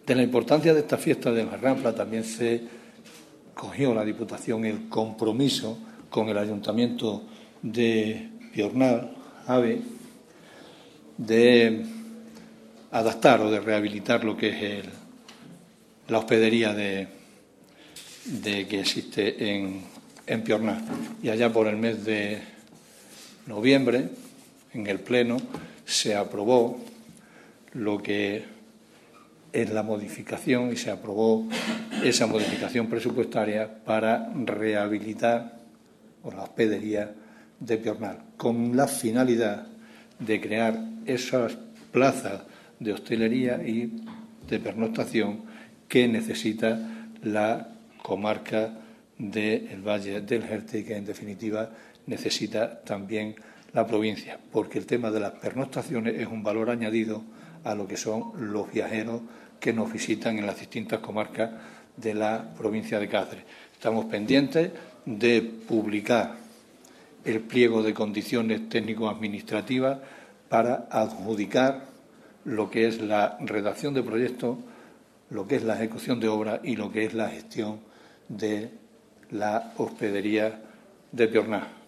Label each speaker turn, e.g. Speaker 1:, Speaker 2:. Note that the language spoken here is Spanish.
Speaker 1: De la importancia de esta fiesta de la Rambla también se cogió la Diputación el compromiso con el Ayuntamiento de Piornal, AVE, de adaptar o de rehabilitar lo que es la hospedería que existe en Piornal. Y allá por el mes de noviembre, en el Pleno, se aprobó lo que es la modificación y se aprobó esa modificación presupuestaria para rehabilitar la hospedería de Piornal, con la finalidad de crear esas plazas de hostelería y de pernoctación que necesita la comarca del Valle del Jerte y que, en definitiva, necesita también la provincia, porque el tema de las pernoctaciones es un valor añadido a lo que son los viajeros que nos visitan en las distintas comarcas de la provincia de Cáceres. Estamos pendientes de publicar el pliego de condiciones técnico-administrativas para adjudicar lo que es la redacción de proyectos, lo que es la ejecución de obras y lo que es la gestión de la hospedería de Piornal.